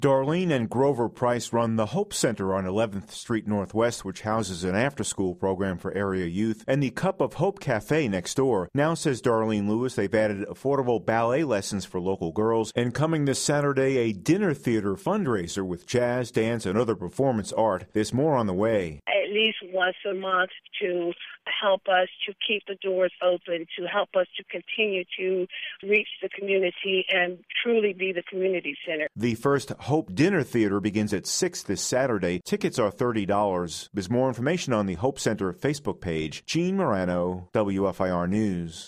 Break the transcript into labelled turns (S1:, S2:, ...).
S1: Darlene and Grover Price run the Hope Center on 11th Street Northwest, which houses an after-school program for area youth, and the Cup of Hope Cafe next door. Now, says Darlene Lewis, they've added affordable ballet lessons for local girls, and coming this Saturday, a dinner theater fundraiser with jazz, dance, and other performance art. There's more on the way.
S2: At least once a month to help us to keep the doors open, to help us to continue to reach the community and truly be the community center.
S1: The first Hope Dinner Theater begins at 6 this Saturday. Tickets are $30. There's more information on the Hope Center Facebook page. Gene Morano, WFIR News.